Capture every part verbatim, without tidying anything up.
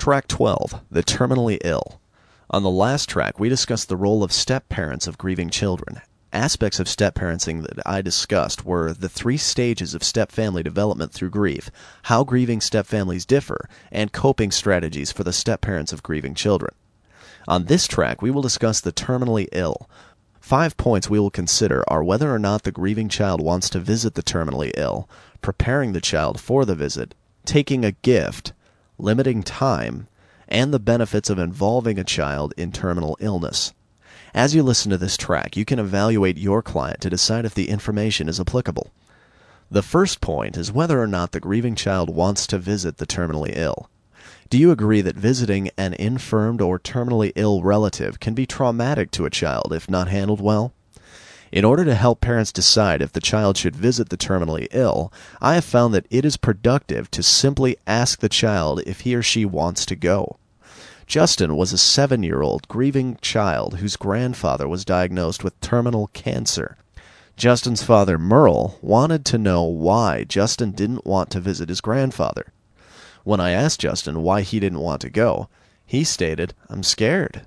Track twelve, The Terminally Ill. On the last track, we discussed the role of step-parents of grieving children. Aspects of step-parenting that I discussed were the three stages of step-family development through grief, how grieving step-families differ, and coping strategies for the step-parents of grieving children. On this track, we will discuss the terminally ill. Five points we will consider are whether or not the grieving child wants to visit the terminally ill, preparing the child for the visit, taking a gift, limiting time, and the benefits of involving a child in terminal illness. As you listen to this track, you can evaluate your client to decide if the information is applicable. The first point is whether or not the grieving child wants to visit the terminally ill. Do you agree that visiting an infirmed or terminally ill relative can be traumatic to a child if not handled well? In order to help parents decide if the child should visit the terminally ill, I have found that it is productive to simply ask the child if he or she wants to go. Justin was a seven-year-old grieving child whose grandfather was diagnosed with terminal cancer. Justin's father, Merle, wanted to know why Justin didn't want to visit his grandfather. When I asked Justin why he didn't want to go, he stated, "I'm scared."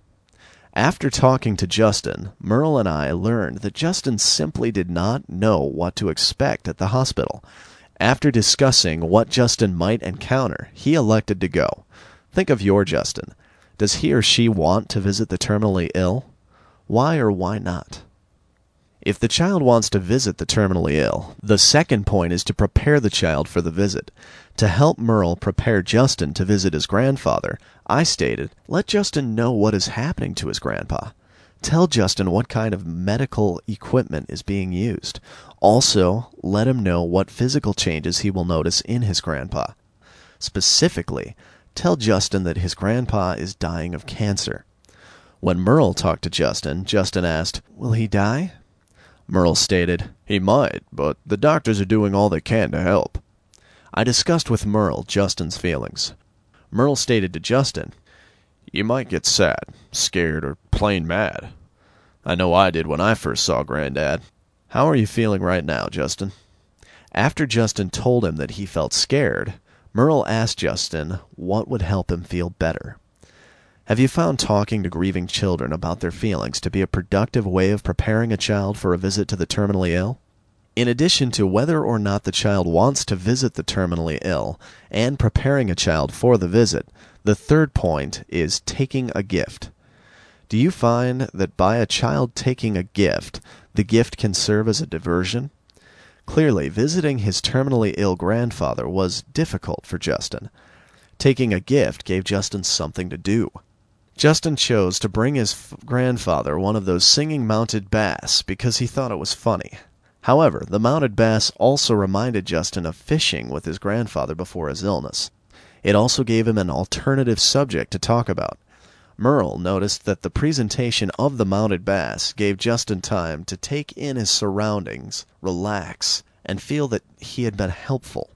After talking to Justin, Merle and I learned that Justin simply did not know what to expect at the hospital. After discussing what Justin might encounter, he elected to go. Think of your Justin. Does he or she want to visit the terminally ill? Why or why not? If the child wants to visit the terminally ill, the second point is to prepare the child for the visit. To help Merle prepare Justin to visit his grandfather, I stated, let Justin know what is happening to his grandpa. Tell Justin what kind of medical equipment is being used. Also, let him know what physical changes he will notice in his grandpa. Specifically, tell Justin that his grandpa is dying of cancer. When Merle talked to Justin, Justin asked, "Will he die?" Merle stated, "He might, but the doctors are doing all they can to help." I discussed with Merle Justin's feelings. Merle stated to Justin, "You might get sad, scared, or plain mad. I know I did when I first saw Granddad. How are you feeling right now, Justin?" After Justin told him that he felt scared, Merle asked Justin what would help him feel better. Have you found talking to grieving children about their feelings to be a productive way of preparing a child for a visit to the terminally ill? In addition to whether or not the child wants to visit the terminally ill and preparing a child for the visit, the third point is taking a gift. Do you find that by a child taking a gift, the gift can serve as a diversion? Clearly, visiting his terminally ill grandfather was difficult for Justin. Taking a gift gave Justin something to do. Justin chose to bring his f- grandfather one of those singing mounted bass because he thought it was funny. However, the mounted bass also reminded Justin of fishing with his grandfather before his illness. It also gave him an alternative subject to talk about. Merle noticed that the presentation of the mounted bass gave Justin time to take in his surroundings, relax, and feel that he had been helpful.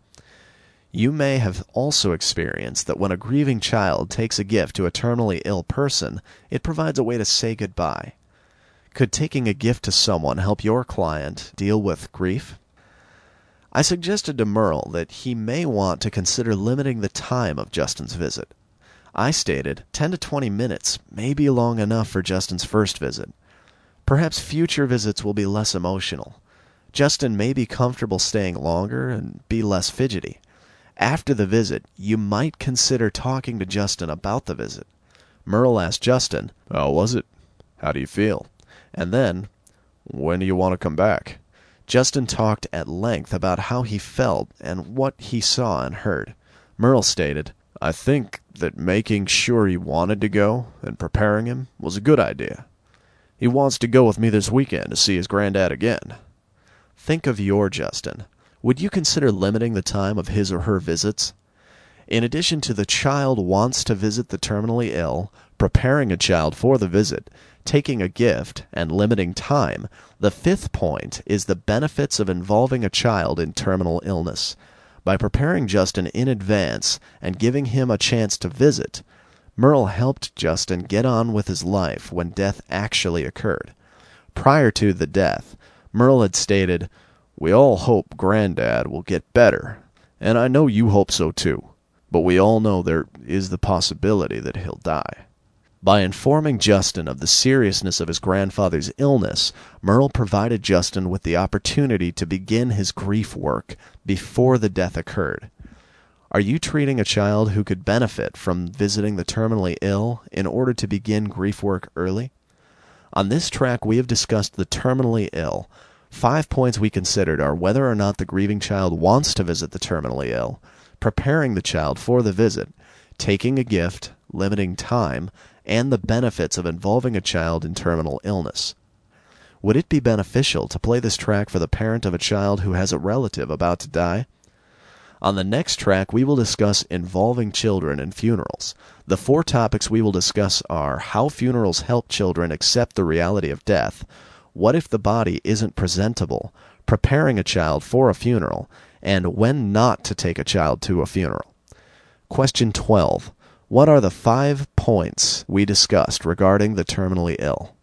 You may have also experienced that when a grieving child takes a gift to a terminally ill person, it provides a way to say goodbye. Could taking a gift to someone help your client deal with grief? I suggested to Merle that he may want to consider limiting the time of Justin's visit. I stated ten to twenty minutes may be long enough for Justin's first visit. Perhaps future visits will be less emotional. Justin may be comfortable staying longer and be less fidgety. After the visit, you might consider talking to Justin about the visit. Merle asked Justin, "How was it? How do you feel?" And then, "When do you want to come back?" Justin talked at length about how he felt and what he saw and heard. Merle stated, "I think that making sure he wanted to go and preparing him was a good idea. He wants to go with me this weekend to see his granddad again." Think of your Justin. Would you consider limiting the time of his or her visits? In addition to the child wants to visit the terminally ill, preparing a child for the visit, taking a gift, and limiting time, the fifth point is the benefits of involving a child in terminal illness. By preparing Justin in advance and giving him a chance to visit, Merle helped Justin get on with his life when death actually occurred. Prior to the death, Merle had stated, "We all hope Granddad will get better, and I know you hope so too. but we all know there is the possibility that he'll die. By informing Justin of the seriousness of his grandfather's illness, Merle provided Justin with the opportunity to begin his grief work before the death occurred. Are you treating a child who could benefit from visiting the terminally ill in order to begin grief work early? On this track, we have discussed the terminally ill. Five points we considered are whether or not the grieving child wants to visit the terminally ill, preparing the child for the visit, taking a gift, limiting time, and the benefits of involving a child in terminal illness. Would it be beneficial to play this track for the parent of a child who has a relative about to die? On the next track, we will discuss involving children in funerals. The four topics we will discuss are how funerals help children accept the reality of death, what if the body isn't presentable, preparing a child for a funeral, and when not to take a child to a funeral. Question twelve. What are the five points we discussed regarding the terminally ill?